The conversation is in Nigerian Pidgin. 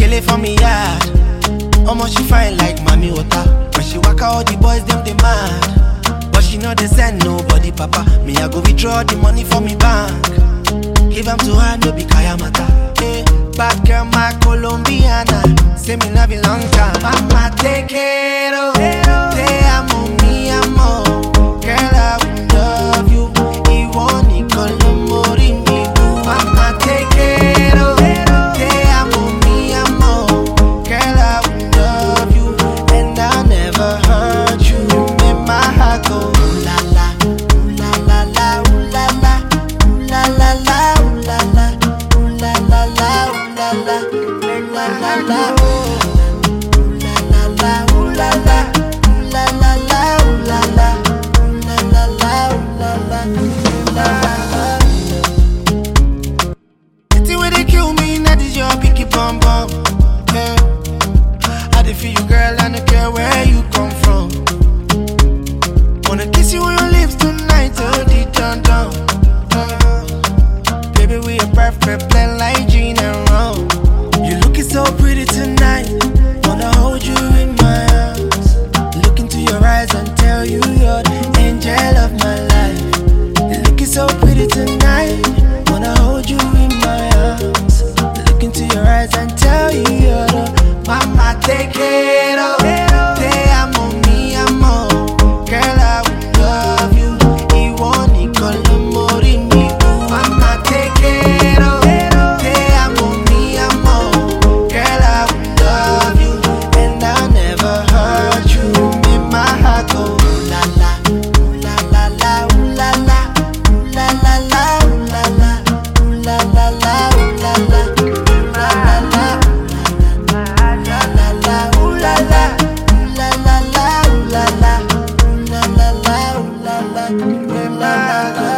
Kele for me yard. How much she fine like mommy water. When she walk out, all the boys them they mad. But she know they send nobody, papa. Me I go withdraw the money from me bank. Give them to her, no be kaya mata. Hey, bad girl, my Colombiana. Say me love you long time. Mama, take it away. Te amo, mi amor. Girl, I will love you. Iwoni kolomori mi do. Mama, take it away. Te amo, mi amor. Girl, I will love you. And I'll never hurt you. Make my heart go ooh la la, ooh la la la, ooh la la, ooh la la la, ooh la la, ooh la la la, ooh la la, ooh la la la, ooh la la la, ooh la la, ooh la la la, ooh la la, ooh la la la, ooh la la, ooh la la. The thing where they kill me, that is your picky bum bum. Yeah, I dey feel you, girl, I don't care where you come from. Wanna kiss you on your lips tonight, oh, the dun dun. Baby, we a perfect blend like gin and rum. You looking so pretty tonight. Wanna hold you in my arms. Look into your eyes and tell you you're the angel of my life. You looking so pretty tonight. Wanna hold you in my arms. Look into your eyes and tell you you're the mama, take it away. Te amo, mi amor. Girl, I will love you. Iwoni kolomori mi do. Mama, take it away. Te amo, mi amor. Girl, I will love you. And I'll never hurt you. Make my heart go ooh la la, ooh la la la, ooh la la, ooh la la la, ooh la la, ooh la la la, ooh la la, ooh la la la, la la la, ooh la la, ooh la la la, ooh la la, ooh la la la, ooh la la, ooh la la.